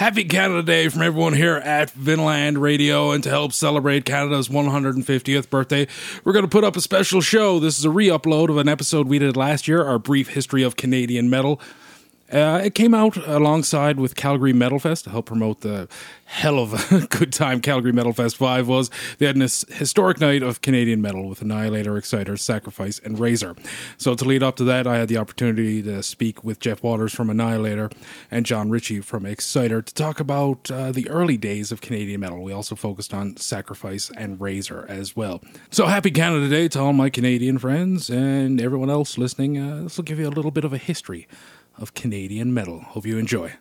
Happy Canada Day from everyone here at Vinland Radio, and to help celebrate Canada's 150th birthday, we're going to put up a special show. This is a re-upload of an episode we did last year, our brief history of Canadian metal. It came out alongside with Calgary Metal Fest to help promote the hell of a good time Calgary Metal Fest 5 was. They had an historic night of Canadian metal with Annihilator, Exciter, Sacrifice, and Razor. So to lead up to that, I had the opportunity to speak with Jeff Waters from Annihilator and John Ritchie from Exciter to talk about the early days of Canadian metal. We also focused on Sacrifice and Razor as well. So happy Canada Day to all my Canadian friends and everyone else listening. This will give you a little bit of a history of Canadian metal. Hope you enjoy.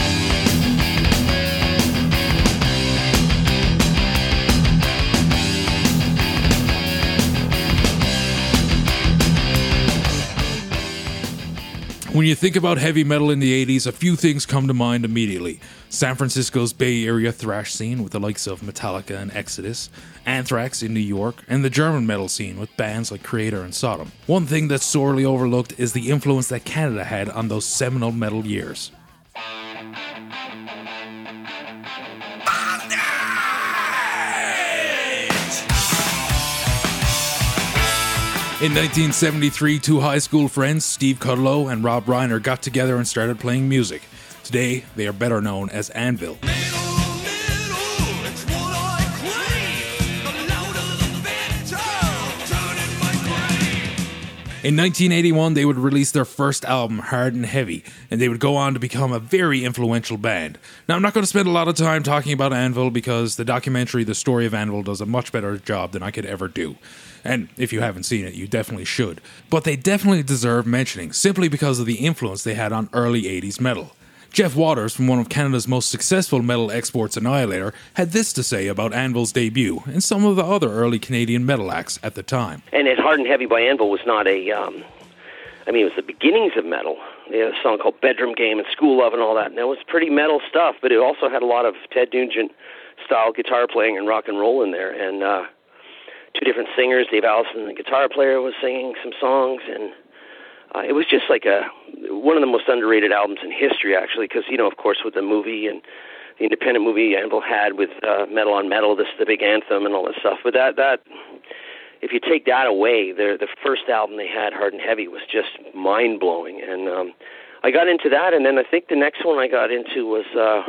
When you think about heavy metal in the 80s, a few things come to mind immediately. San Francisco's Bay Area thrash scene with the likes of Metallica and Exodus, Anthrax in New York, and the German metal scene with bands like Kreator and Sodom. One thing that's sorely overlooked is the influence that Canada had on those seminal metal years. In 1973, two high school friends, Steve Kudlow and Rob Reiner, got together and started playing music. Today, they are better known as Anvil. In 1981, they would release their first album, Hard and Heavy, and they would go on to become a very influential band. Now, I'm not going to spend a lot of time talking about Anvil because the documentary The Story of Anvil does a much better job than I could ever do. And if you haven't seen it, you definitely should. But they definitely deserve mentioning, simply because of the influence they had on early 80s metal. Jeff Waters, from one of Canada's most successful metal exports, Annihilator, had this to say about Anvil's debut and some of the other early Canadian metal acts at the time. And Hard and Heavy by Anvil was not it was the beginnings of metal. They had a song called Bedroom Game and School Love and all that, and it was pretty metal stuff, but it also had a lot of Ted Nugent-style guitar playing and rock and roll in there, and two different singers. Dave Allison, the guitar player, was singing some songs, and it was just like one of the most underrated albums in history, actually, because, of course, with the movie and the independent movie Anvil had with Metal on Metal, this the big anthem and all that stuff. But that if you take that away, the first album they had, Hard and Heavy, was just mind-blowing. And I got into that, and then I think the next one I got into was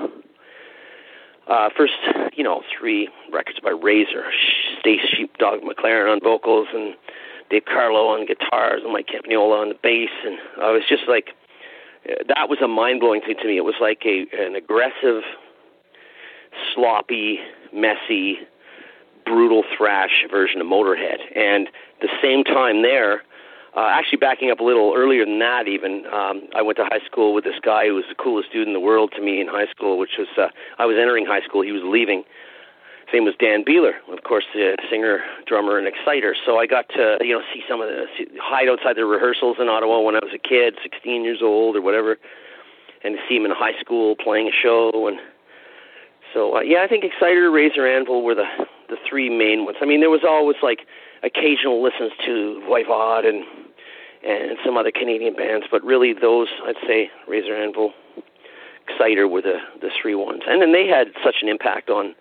first, three records by Razor, Stace Sheepdog McLaren on vocals, and Dave Carlo on guitars, and Mike Campagnola on the bass, and I was just like, that was a mind-blowing thing to me. It was like an aggressive, sloppy, messy, brutal thrash version of Motorhead. And the same time there, actually backing up a little earlier than that even, I went to high school with this guy who was the coolest dude in the world to me in high school, which was, I was entering high school, he was leaving. His name was Dan Beeler, of course, the singer, drummer, and Exciter. So I got to, see some of hide outside the rehearsals in Ottawa when I was a kid, 16 years old or whatever, and to see him in high school playing a show. And so, I think Exciter, Razor, Anvil were the three main ones. I mean, there was always like occasional listens to Voivod and some other Canadian bands, but really those, I'd say, Razor, Anvil, Exciter were the three ones. And then they had such an impact on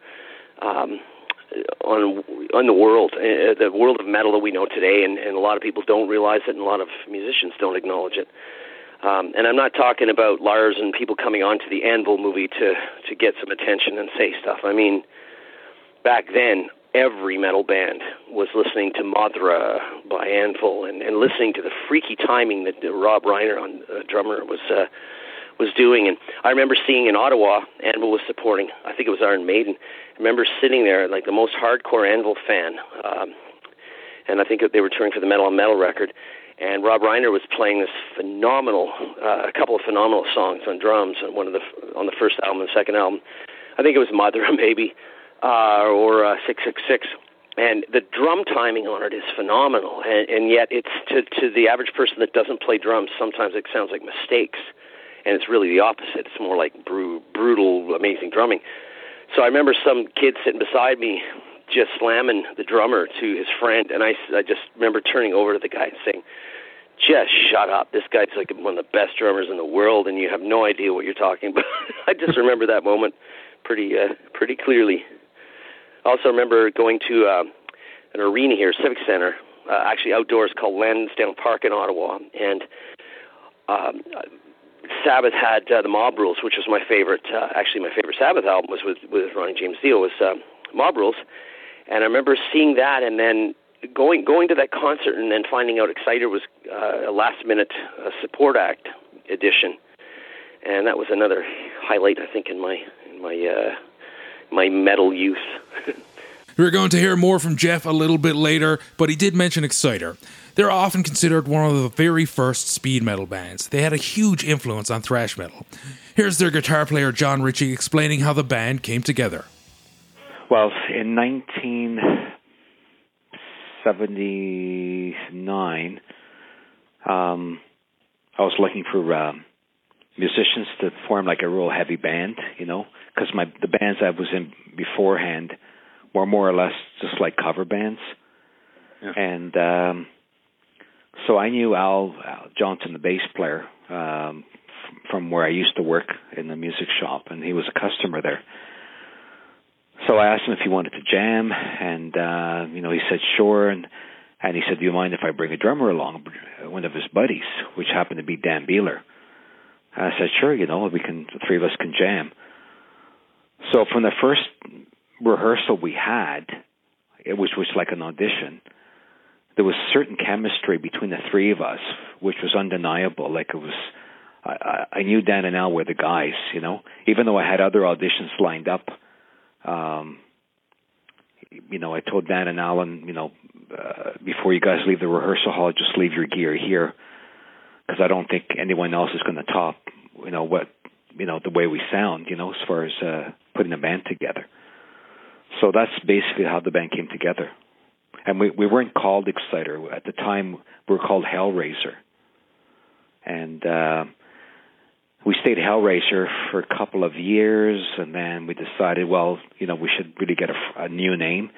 the world of metal that we know today, and a lot of people don't realize it, and a lot of musicians don't acknowledge it. And I'm not talking about Lars and people coming onto the Anvil movie to get some attention and say stuff. I mean, back then, every metal band was listening to Madra by Anvil and listening to the freaky timing that Rob Reiner, on drummer, was doing. And I remember seeing in Ottawa, Anvil was supporting, I think it was Iron Maiden. I remember sitting there like the most hardcore Anvil fan, and I think they were touring for the Metal on Metal record, and Rob Reiner was playing this a couple of phenomenal songs on drums on on the first album and the second album. I think it was Madra maybe, or 666. And the drum timing on it is phenomenal, and yet it's to the average person that doesn't play drums, sometimes it sounds like mistakes. And it's really the opposite. It's more like brutal, amazing drumming. So I remember some kid sitting beside me just slamming the drummer to his friend, and I just remember turning over to the guy and saying, just shut up. This guy's like one of the best drummers in the world, and you have no idea what you're talking about. I just remember that moment pretty clearly. I also remember going to an arena here, Civic Center, actually outdoors, called Lansdowne Park in Ottawa, and Sabbath had the Mob Rules, which was my favorite. Actually, my favorite Sabbath album was with Ronnie James Dio, was Mob Rules, and I remember seeing that, and then going to that concert, and then finding out Exciter was a last-minute support act edition, and that was another highlight, I think, in my metal youth. We're going to hear more from Jeff a little bit later, but he did mention Exciter. They're often considered one of the very first speed metal bands. They had a huge influence on thrash metal. Here's their guitar player, John Ritchie, explaining how the band came together. Well, in 1979, I was looking for musicians to form like a real heavy band, because the bands I was in beforehand were more or less just like cover bands. Yeah. And so I knew Al Johnson, the bass player, from where I used to work in the music shop, and he was a customer there. So I asked him if he wanted to jam, and he said sure, and he said, do you mind if I bring a drummer along, one of his buddies, which happened to be Dan Beeler. I said sure, the three of us can jam. So from the first rehearsal we had, which was like an audition, there was certain chemistry between the three of us, which was undeniable. Like it was, I knew Dan and Al were the guys, even though I had other auditions lined up. I told Dan and Alan, before you guys leave the rehearsal hall, just leave your gear here, because I don't think anyone else is going to top, the way we sound, as far as putting a band together. So that's basically how the band came together. And we weren't called Exciter. At the time, we were called Hellraiser. And we stayed Hellraiser for a couple of years, and then we decided, we should really get a new name.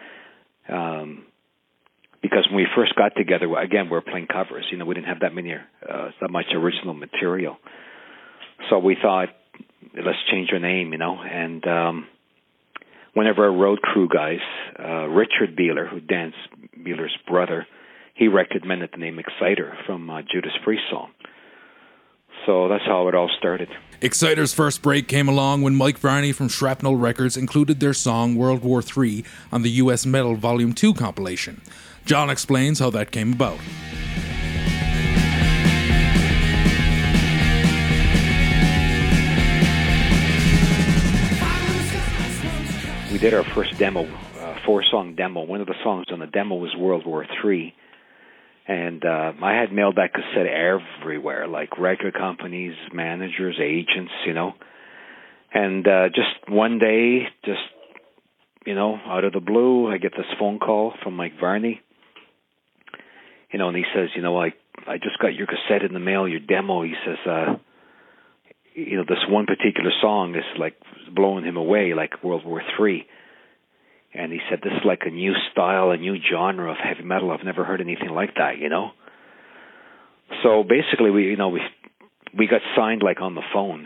Because when we first got together, again, we were playing covers. We didn't have that much original material. So we thought, let's change our name, and one of our road crew guys, Richard Beeler, who Dan Beeler's brother, he recommended the name Exciter from Judas Priest song. So that's how it all started. Exciter's first break came along when Mike Varney from Shrapnel Records included their song World War III on the US Metal Volume 2 compilation. John explains how that came about. We did our first demo, 4-song demo. One of the songs on the demo was World War III. And I had mailed that cassette everywhere, like record companies, managers, agents, And just one day, out of the blue, I get this phone call from Mike Varney. And he says, I just got your cassette in the mail, your demo. He says, this one particular song is like blowing him away, like World War III. And he said, this is like a new style, a new genre of heavy metal. I've never heard anything like that, So basically, we got signed like on the phone.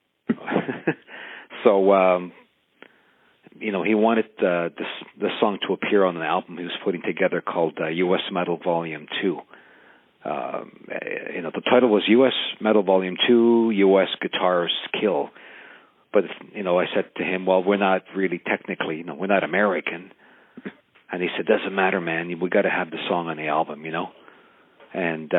So, he wanted this song to appear on an album he was putting together called US Metal Volume 2. The title was US Metal Volume 2, US Guitars Kill. But, I said to him, well, we're not really technically, we're not American. And he said, doesn't matter, man. We got to have the song on the album, And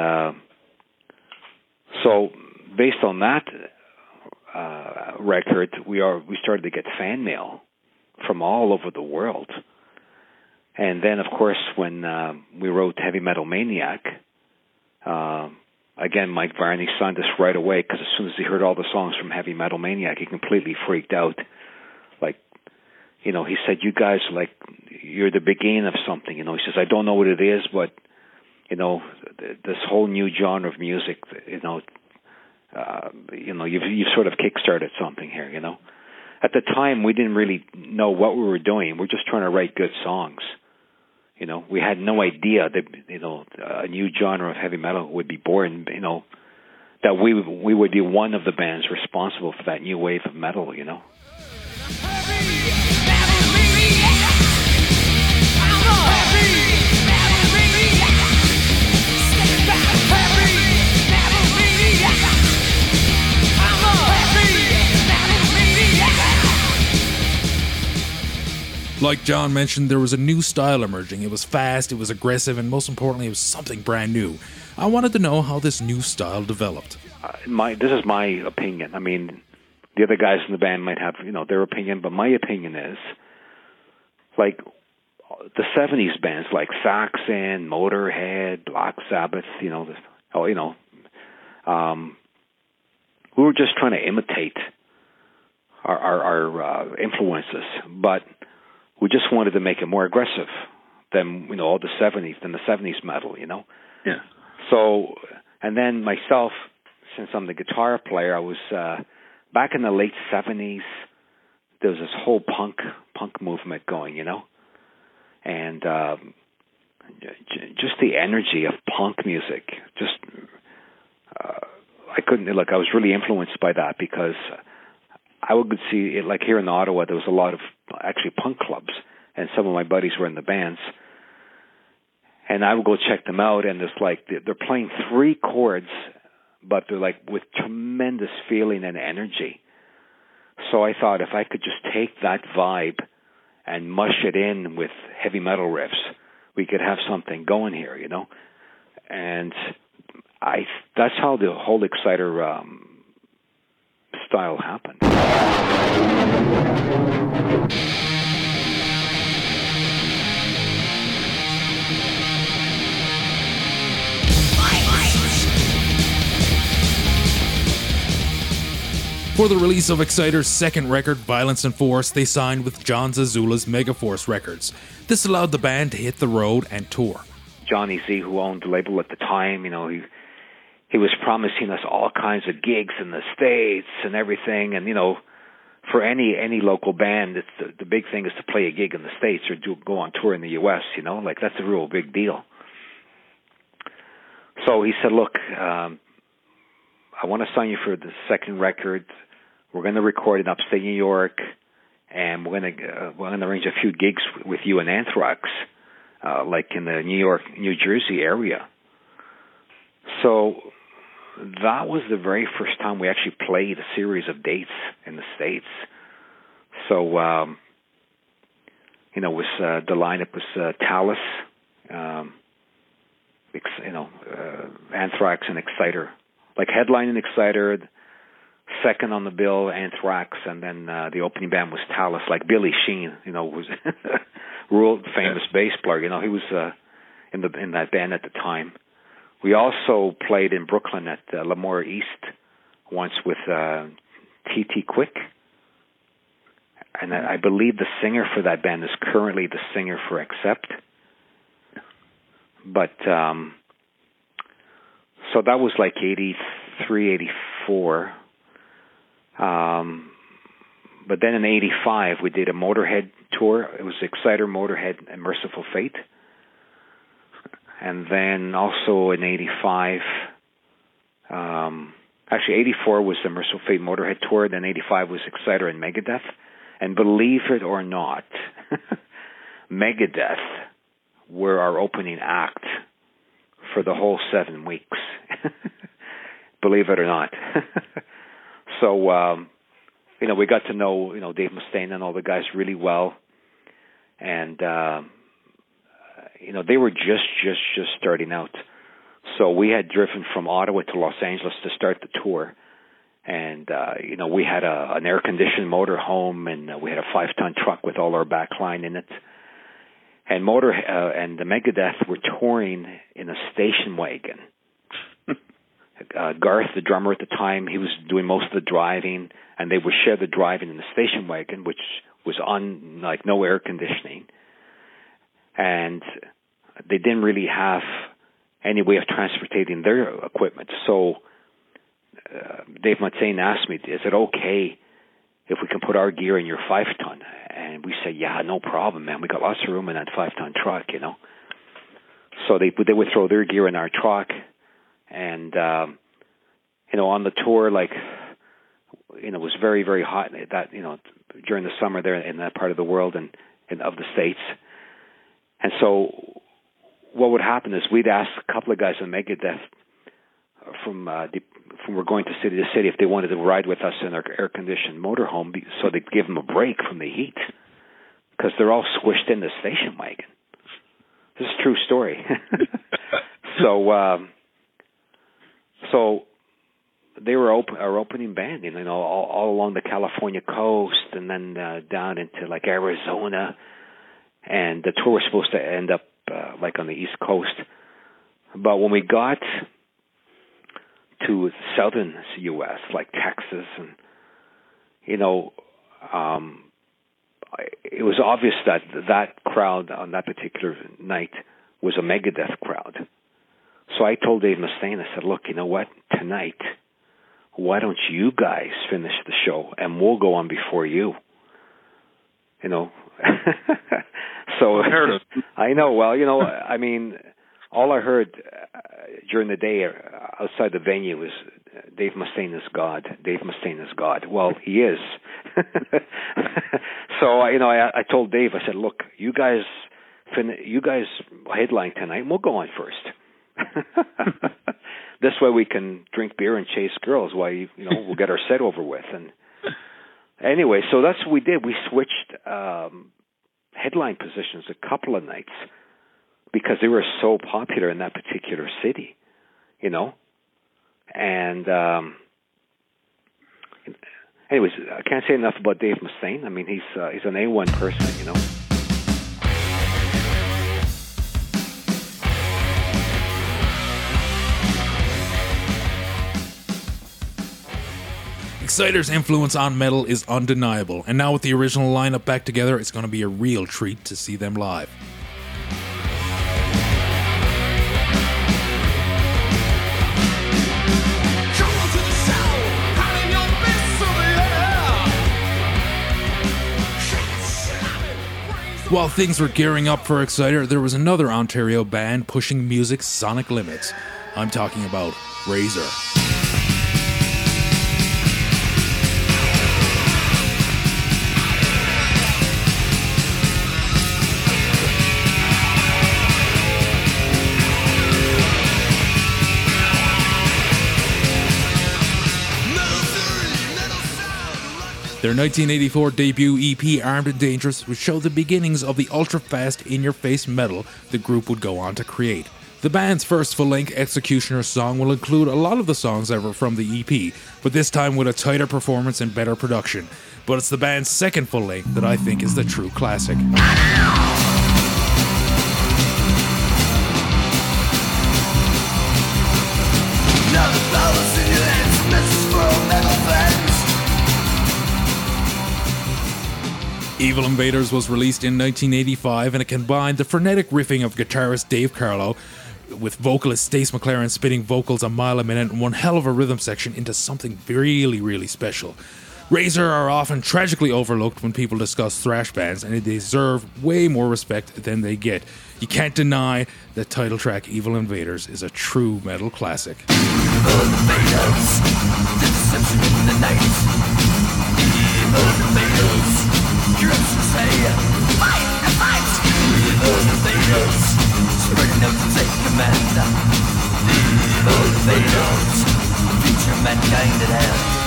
so based on that record, we started to get fan mail from all over the world. And then, of course, when we wrote Heavy Metal Maniac, again, Mike Varney signed us right away, because as soon as he heard all the songs from Heavy Metal Maniac, he completely freaked out. He said, you guys, you're the beginning of something. He says, I don't know what it is, but, this whole new genre of music, you've sort of kickstarted something here, At the time, we didn't really know what we were doing. We're just trying to write good songs, You know, we had no idea that, you know, a new genre of heavy metal would be born, you know, that we would be one of the bands responsible for that new wave of metal, you know. Like John mentioned, there was a new style emerging. It was fast, it was aggressive, and most importantly, it was something brand new. I wanted to know how this new style developed. This is my opinion. I mean, the other guys in the band might have, you know, their opinion, but my opinion is, like, the 70s bands like Saxon, Motorhead, Black Sabbath, you know, we were just trying to imitate our influences, but we just wanted to make it more aggressive than, you know, all the 70s metal, you know. Yeah. So, and then myself, since I'm the guitar player, I was back in the late 70s. There was this whole punk movement going, you know, and just the energy of punk music. Just I was really influenced by that because I would see it, like here in Ottawa, there was a lot of actually punk clubs, and some of my buddies were in the bands. And I would go check them out, and it's like they're playing 3 chords, but they're like with tremendous feeling and energy. So I thought if I could just take that vibe and mush it in with heavy metal riffs, we could have something going here, you know. And that's how the whole Exciter style happened. For the release of Exciter's second record, Violence and Force, they signed with John Zazula's Megaforce Records. This allowed the band to hit the road and tour. Johnny Z, who owned the label at the time, you know, he was promising us all kinds of gigs in the States and everything. And, you know, for any local band, it's the big thing is to play a gig in the States or go on tour in the U.S., you know, like that's a real big deal. So he said, look, I want to sign you for the second record. We're going to record in upstate New York, and we're going to arrange a few gigs with you and Anthrax, like in the New York, New Jersey area. So that was the very first time we actually played a series of dates in the States. So, you know, the lineup was Talus, Anthrax and Exciter. Like headlining Exciter, second on the bill, Anthrax, and then the opening band was Talus, like Billy Sheehan, you know, was world famous bass player. You know, he was in that band at the time. We also played in Brooklyn at Lemoore East once with T.T. Quick, and I believe the singer for that band is currently the singer for Accept. But so that was like 83, 84. But then in 85, we did a Motorhead tour. It was Exciter, Motorhead, and Merciful Fate. And then also in 85, actually 84 was the Merciful Fate Motorhead tour. Then 85 was Exciter and Megadeth. And believe it or not, Megadeth were our opening act for the whole 7 weeks. Believe it or not. So, you know, we got to know, you know, Dave Mustaine and all the guys really well. And, you know, they were just starting out. So we had driven from Ottawa to Los Angeles to start the tour. And, you know, we had an air-conditioned motor home, and we had a 5-ton truck with all our backline in it. And and the Megadeth were touring in a station wagon. Garth, the drummer at the time, he was doing most of the driving, and they would share the driving in the station wagon, which was on, like, no air conditioning. And they didn't really have any way of transporting their equipment. So Dave Mustaine asked me, is it okay if we can put our gear in your 5-ton? And we said, yeah, no problem, man. We got lots of room in that 5-ton truck, you know. so they would throw their gear in our truck, and on the tour, like, it was very, very hot that during the summer there in that part of the world and of the States. And so what would happen is we'd ask a couple of guys in Megadeth from we're going to city to city if they wanted to ride with us in our air-conditioned motorhome, so they'd give them a break from the heat, because they're all squished in the station wagon. This is a true story. So they were our opening band, all along the California coast, and then down into like Arizona, and the tour was supposed to end up like on the East Coast. But when we got to southern U.S., like Texas, and it was obvious that crowd on that particular night was a Megadeth crowd. So I told Dave Mustaine, I said, look, you know what, tonight, why don't you guys finish the show and we'll go on before you? So I know. Well, I mean, all I heard during the day outside the venue was Dave Mustaine is God. Dave Mustaine is God. Well, he is. So I told Dave, I said, look, you guys headline tonight, and we'll go on first. This way we can drink beer and chase girls while we'll get our set over with. And anyway, so that's what we did. We switched headline positions a couple of nights because they were so popular in that particular city, And anyways, I can't say enough about Dave Mustaine. I mean, he's an A1 person, Exciter's influence on metal is undeniable, and now with the original lineup back together, it's going to be a real treat to see them live. While things were gearing up for Exciter, there was another Ontario band pushing music's sonic limits. I'm talking about Razor. Their 1984 debut EP, Armed and Dangerous, would show the beginnings of the ultra-fast, in-your-face metal the group would go on to create. The band's first full-length Executioner song will include a lot of the songs ever from the EP, but this time with a tighter performance and better production. But it's the band's second full-length that I think is the true classic. Evil Invaders was released in 1985, and it combined the frenetic riffing of guitarist Dave Carlo with vocalist Stace McLaren spitting vocals a mile a minute and one hell of a rhythm section into something really, really special. Razor are often tragically overlooked when people discuss thrash bands, and they deserve way more respect than they get. You can't deny that title track Evil Invaders is a true metal classic. Evil Invaders, the deception in the night. Evil Invaders. Say, fight and fight! Evil invaders, spreading out to take command. Evil invaders, future mankind at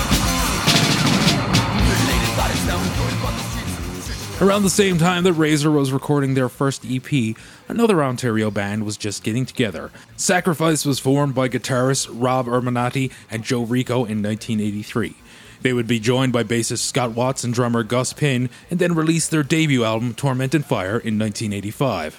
hand. Around the same time that Razor was recording their first EP, another Ontario band was just getting together. Sacrifice was formed by guitarists Rob Urbanati and Joe Rico in 1983. They would be joined by bassist Scott Watts and drummer Gus Pinn, and then release their debut album, Torment and Fire, in 1985.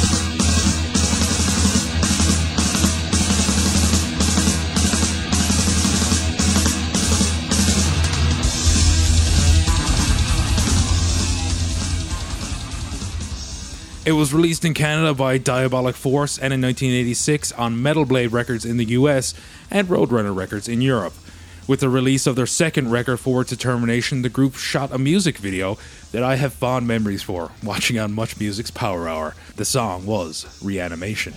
It was released in Canada by Diabolic Force and in 1986 on Metal Blade Records in the US and Roadrunner Records in Europe. With the release of their second record, Forward to Termination, the group shot a music video that I have fond memories for, watching on Much Music's Power Hour. The song was Reanimation.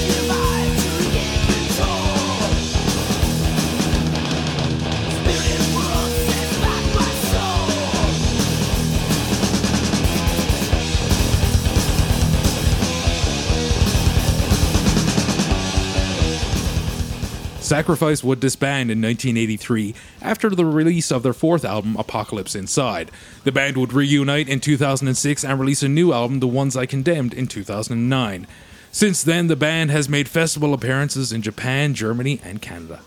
Sacrifice would disband in 1983 after the release of their fourth album, Apocalypse Inside. The band would reunite in 2006 and release a new album, The Ones I Condemned, in 2009. Since then, the band has made festival appearances in Japan, Germany, and Canada.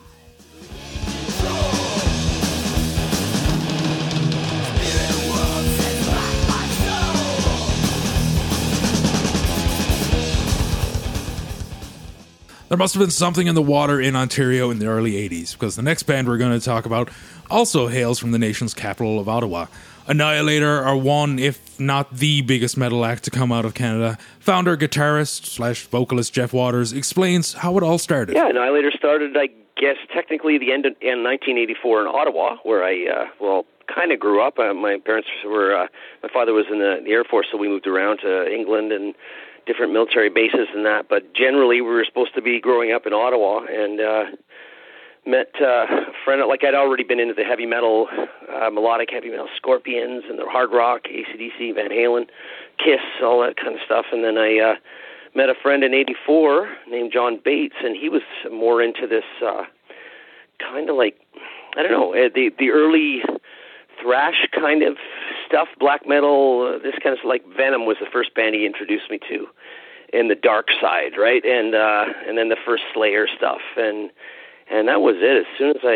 There must have been something in the water in Ontario in the early 80s, because the next band we're going to talk about also hails from the nation's capital of Ottawa. Annihilator are one, if not the biggest metal act to come out of Canada. Founder, guitarist / vocalist Jeff Waters explains how it all started. Yeah, Annihilator started, I guess, technically the end in 1984 in Ottawa, where I, kind of grew up. My parents were, my father was in the Air Force, so we moved around to England and different military bases and that, but generally we were supposed to be growing up in Ottawa, and met a friend, like I'd already been into the heavy metal, melodic heavy metal, Scorpions and the hard rock, AC/DC, Van Halen, Kiss, all that kind of stuff, and then I met a friend in '84 named John Bates, and he was more into this kind of like, I don't know, the early thrash kind of stuff, black metal, this kind of stuff. Like Venom was the first band he introduced me to in the dark side, right? And then the first Slayer stuff, and that was it. As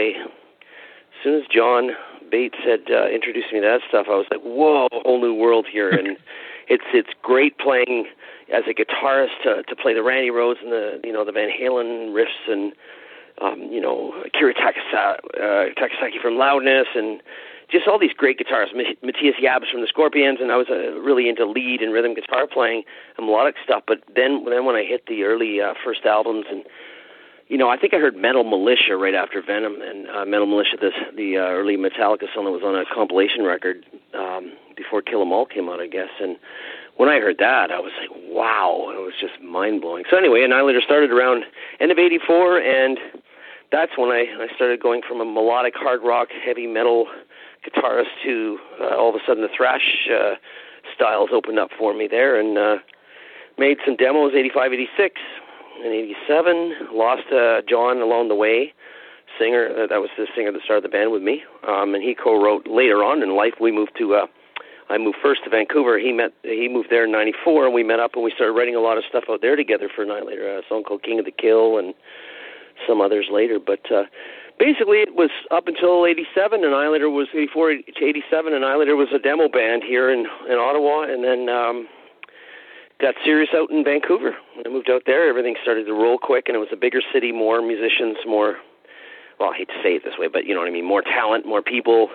soon as John Bates had introduced me to that stuff, I was like, whoa, a whole new world here. And it's great playing as a guitarist to play the Randy Rhoads and the Van Halen riffs and Akira Takasaki from Loudness and just all these great guitarists, Matthias Yabs from the Scorpions, and I was really into lead and rhythm guitar playing and melodic stuff. But then when I hit the early first albums, and I think I heard Metal Militia right after Venom, and Metal Militia, the early Metallica song that was on a compilation record before Kill 'Em All came out, I guess. And when I heard that, I was like, wow, it was just mind-blowing. So anyway, Annihilator started around end of '84, and that's when I started going from a melodic hard rock, heavy metal guitarist to all of a sudden the thrash styles opened up for me there, and made some demos 85, 86, and 87. Lost John along the way, singer. That was the singer that started the band with me, and he co-wrote later on in life. We moved to I moved first to Vancouver. He moved there in '94, and we met up and we started writing a lot of stuff out there together for Annihilator, a song called King of the Kill and some others later. But basically, it was up until '87. Annihilator was '84 to '87. Annihilator was a demo band here in Ottawa, and then got serious out in Vancouver. When I moved out there, everything started to roll quick, and it was a bigger city, more musicians, more, well, I hate to say it this way, but you know what I mean, more talent, more people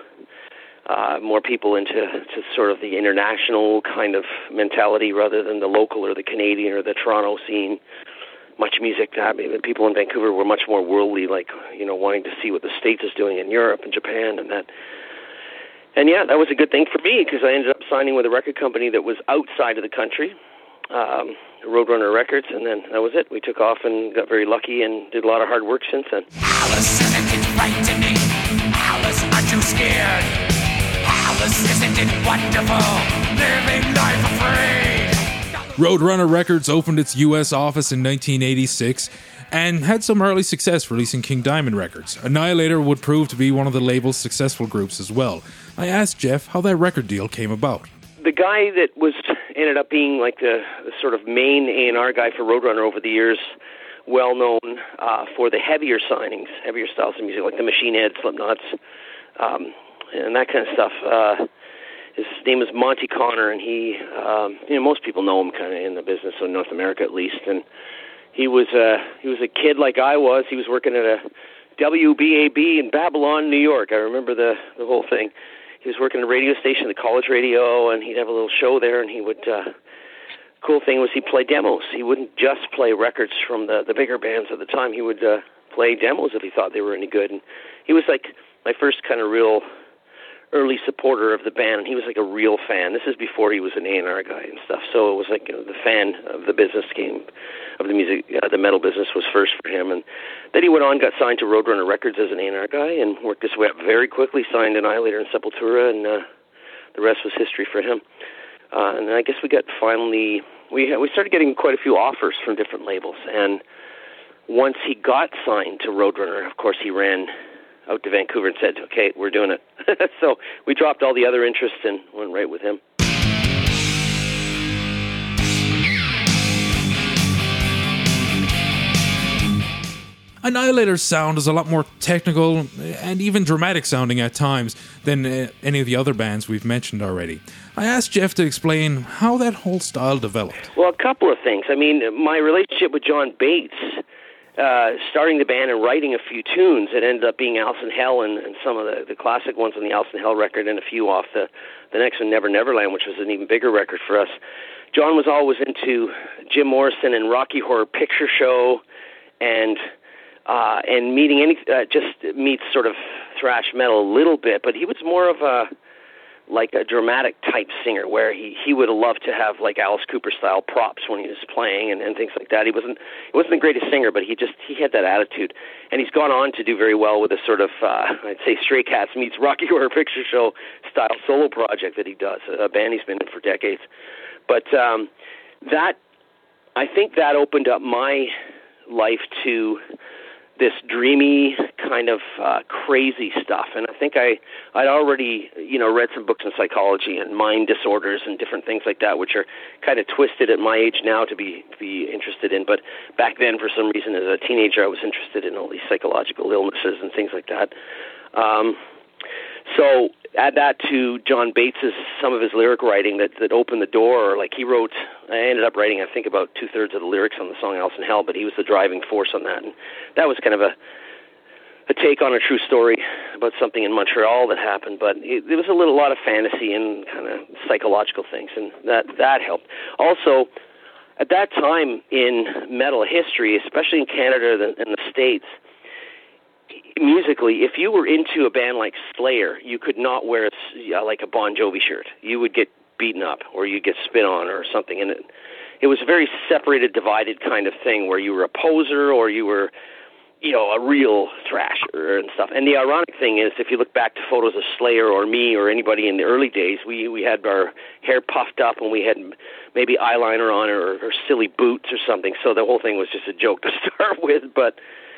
into sort of the international kind of mentality rather than the local or the Canadian or the Toronto scene. Much music. People in Vancouver were much more worldly, like, wanting to see what the States is doing in Europe and Japan and that. And yeah, that was a good thing for me because I ended up signing with a record company that was outside of the country, Roadrunner Records, and then that was it. We took off and got very lucky and did a lot of hard work since then. Alice, isn't it frightening? Alice, aren't you scared? Alice, isn't it wonderful? Living life afraid. Roadrunner Records opened its U.S. office in 1986 and had some early success releasing King Diamond records. Annihilator would prove to be one of the label's successful groups as well. I asked Jeff how that record deal came about. The guy that ended up being like the sort of main A&R guy for Roadrunner over the years, well known for the heavier signings, heavier styles of music, like the Machine Head, Slipknots, and that kind of stuff. His name is Monty Connor, and he, most people know him kind of in the business, so North America at least. And he was a kid like I was. He was working at a WBAB in Babylon, New York. I remember the whole thing. He was working at a radio station, the college radio, and he'd have a little show there. And he would. Cool thing was he played demos. He wouldn't just play records from the bigger bands at the time. He would play demos if he thought they were any good. And he was like first kind of real early supporter of the band, and he was like a real fan. This is before he was an A&R guy and stuff, so it was like the fan of the business of the music, the metal business was first for him, and then he went on, got signed to Roadrunner Records as an A&R guy, and worked his way up very quickly, signed Annihilator and Sepultura, and the rest was history for him. And I guess we started getting quite a few offers from different labels, and once he got signed to Roadrunner, of course he ran out to Vancouver and said, okay, we're doing it. So we dropped all the other interests and went right with him. Annihilator's sound is a lot more technical and even dramatic sounding at times than any of the other bands we've mentioned already. I asked Jeff to explain how that whole style developed. Well, a couple of things. I mean, my relationship with John Bates, starting the band and writing a few tunes, it ended up being Alice in Hell and some of the classic ones on the Alice in Hell record, and a few off the next one, Never Neverland, which was an even bigger record for us. John was always into Jim Morrison and Rocky Horror Picture Show, and meets sort of thrash metal a little bit, but he was more of a dramatic type singer, where he would have loved to have like Alice Cooper style props when he was playing and things like that. He wasn't the greatest singer, but he had that attitude, and he's gone on to do very well with a sort of I'd say Stray Cats meets Rocky Horror Picture Show style solo project that he does, a band he's been in for decades. But I think that opened up my life to this dreamy kind of crazy stuff, and I think I'd already read some books on psychology and mind disorders and different things like that, which are kind of twisted at my age now to be interested in. But back then, for some reason, as a teenager, I was interested in all these psychological illnesses and things like that. So add that to John Bates's, some of his lyric writing that opened the door. Like I ended up writing, I think, about 2/3 of the lyrics on the song Alice in Hell, but he was the driving force on that. And that was kind of a take on a true story about something in Montreal that happened, but there was a lot of fantasy and kind of psychological things, and that helped. Also, at that time in metal history, especially in Canada and the States, musically, if you were into a band like Slayer, you could not wear like a Bon Jovi shirt. You would get beaten up, or you'd get spit on or something. And it was a very separated, divided kind of thing, where you were a poser or you were, a real thrasher and stuff. And the ironic thing is, if you look back to photos of Slayer or me or anybody in the early days, we had our hair puffed up and we had maybe eyeliner on or silly boots or something. So the whole thing was just a joke to start with. But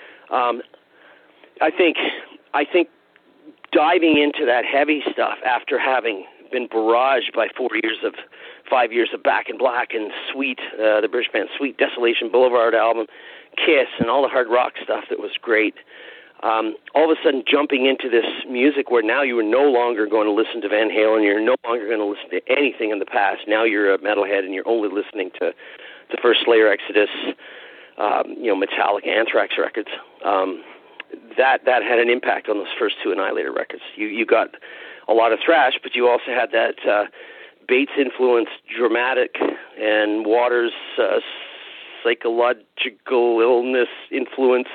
I think diving into that heavy stuff after having been barraged by 5 years of Back in Black and Sweet, the British band Sweet, Desolation Boulevard album, Kiss, and all the hard rock stuff that was great, all of a sudden jumping into this music where now you are no longer going to listen to Van Halen, you're no longer going to listen to anything in the past. Now you're a metalhead and you're only listening to the first Slayer, Exodus, Metallica, Anthrax records. That had an impact on those first two Annihilator records. You got a lot of thrash, but you also had that Bates-influenced dramatic and Waters psychological illness-influenced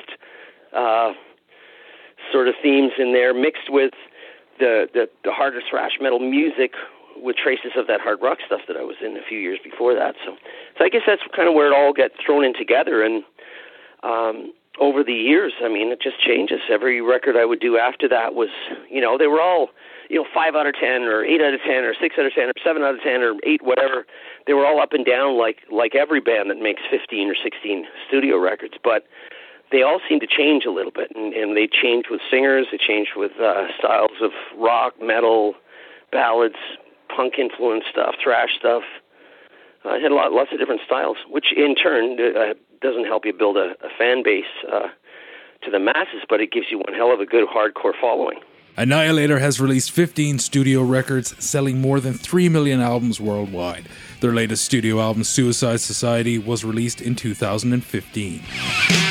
sort of themes in there, mixed with the harder thrash metal music with traces of that hard rock stuff that I was in a few years before that. So I guess that's kind of where it all got thrown in together. And over the years, I mean, it just changes. Every record I would do after that was, they were all, 5 out of 10 or 8 out of 10 or 6 out of 10 or 7 out of 10 or 8, whatever. They were all up and down like every band that makes 15 or 16 studio records. But they all seem to change a little bit, and they change with singers, they change with styles of rock, metal, ballads, punk-influenced stuff, thrash stuff. It had lots of different styles, which in turn doesn't help you build a fan base to the masses, but it gives you one hell of a good hardcore following. Annihilator has released 15 studio records, selling more than 3 million albums worldwide. Their latest studio album, Suicide Society, was released in 2015.